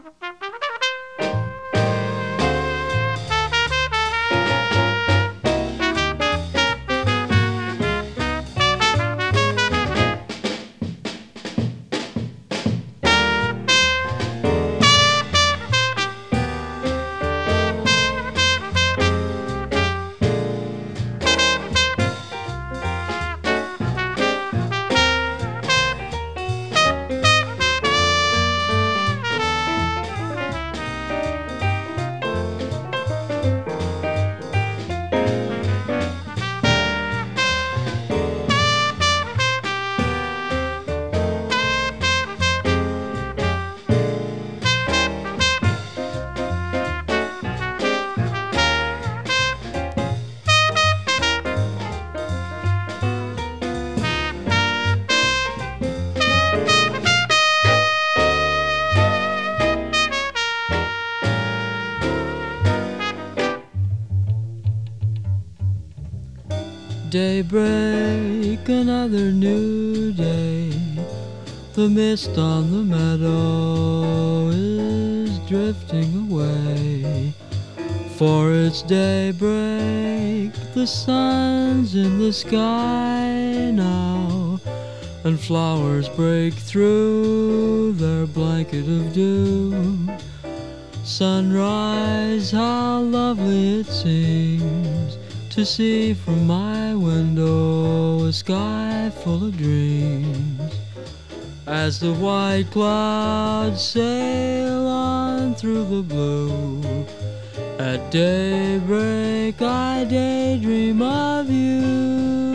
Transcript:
Daybreak, another new day. The mist on the meadow is drifting away. For it's daybreak, the sun's in the sky now, and flowers break through their blanket of dew. Sunrise, how lovely it seems to see from my window a sky full of dreams. As the white clouds sail on through the blue, at daybreak I daydream of you.